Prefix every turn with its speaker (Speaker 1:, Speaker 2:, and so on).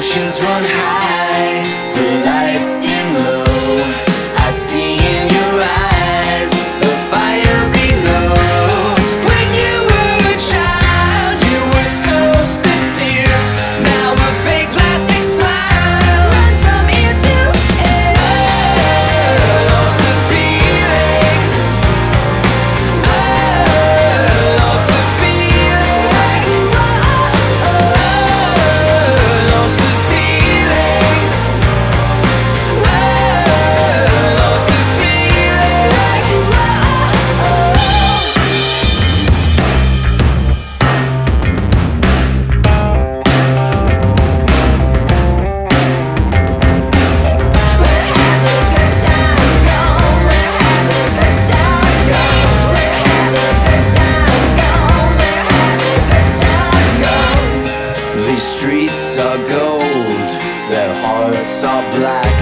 Speaker 1: emotions run high, the lights dim low. I see in your eyes the fire below. When you were a child, you were so sincere. Now a fake plastic smile runs from ear to ear. I lost the feeling. I lost the feeling. I lost the feeling. I lost the These streets are gold, their hearts are black.